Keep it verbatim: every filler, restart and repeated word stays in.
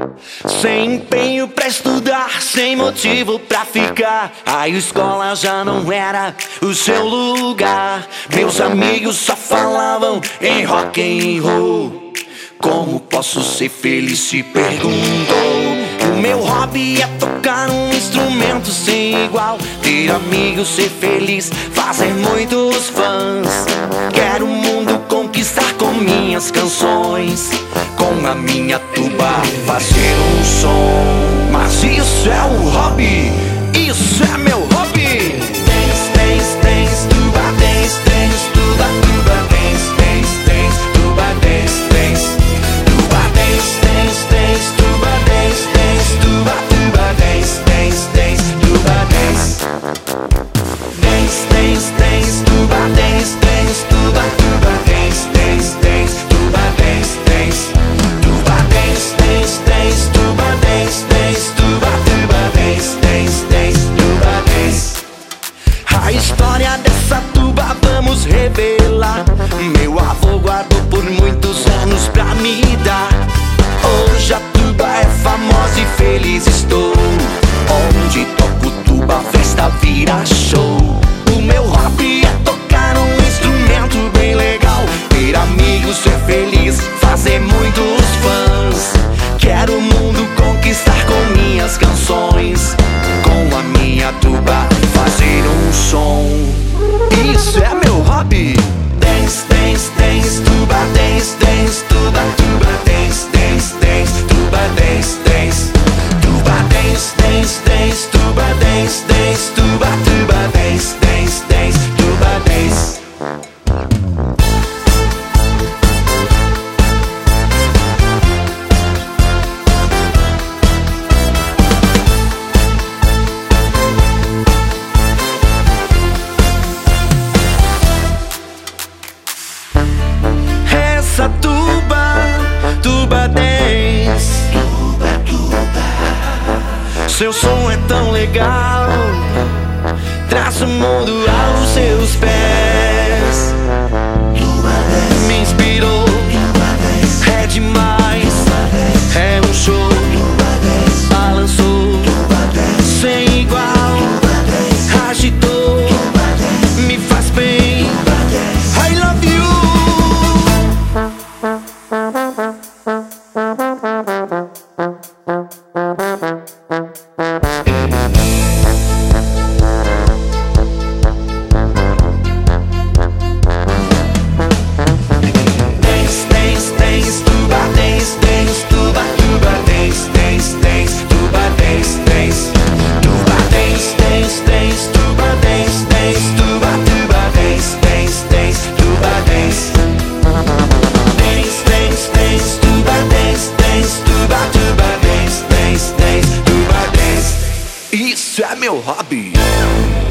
Sem empenho pra estudar, sem motivo pra ficar, a escola já não era o seu lugar. Meus amigos só falavam em rock and roll. Como posso ser feliz, se perguntou. O meu hobby é tocar um instrumento sem igual, ter amigos, ser feliz, fazer muitos fãs. Quero o mundo conquistar com minhas canções, com a minha tuba fazer um som. Mas isso é um hobby, isso é meu hobby. Dance, dance, dance, tuba, dance, dance, tuba, tuba, dance, dance, dance, tuba, dance, dance. Tuba, dance, dance, dance, tuba, dance, dance, tuba, tuba, dance, dance, dance, tuba, dance. Dance, dance, dance, tuba, dance, dance, tuba, tuba, dance, dance, dance, tuba, dance, dance. Tuba, dance, dance, dance, tuba, dance, dance, tuba, tuba, dance, dance, dance, tuba, dance. A história dessa tuba vamos revelar. Meu avô guardou por muitos anos pra me dar. Hoje a tuba é famosa e feliz estou. Onde toco tuba, a festa vira show. O meu hobby é tocar um instrumento bem legal, ter amigos, ser feliz, fazer muitos fãs. Quero o mundo conquistar com minhas canções, com a minha tuba fazer um som. Isso é meu hobby. Dance, dance, dance, tuba, dance, dance, tuba, tuba, dance, dance, dance, tuba, dance, dance. Tuba, dance, dance, dance, tuba, dance, dance, tuba, tuba, dance, dance, dance, tuba, dance. Essa tuba, tuba dance, tuba, tuba. Seu som é tão legal, traz o mundo aos seus pés. Tuba dance, me inspirou, tuba dance, é demais, tuba dance, é um show, tuba dance, balançou, tuba dance, sem igual, tuba dance, agitou, tuba dance, me faz bem, tuba dance, I love you. Isso é meu hobby.